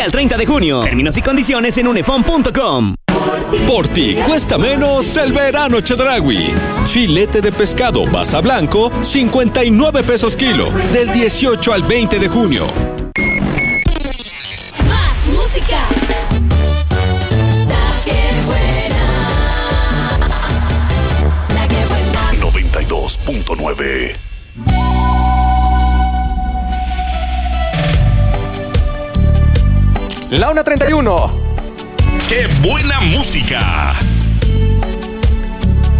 El 30 de junio. Términos y condiciones en unefon.com. Por ti cuesta menos el verano Chedraui. Filete de pescado basa blanco, 59 pesos kilo, del 18 al 20 de junio. Más música. La que buena. La que buena. 92.9. La 1:31. ¡Qué buena música!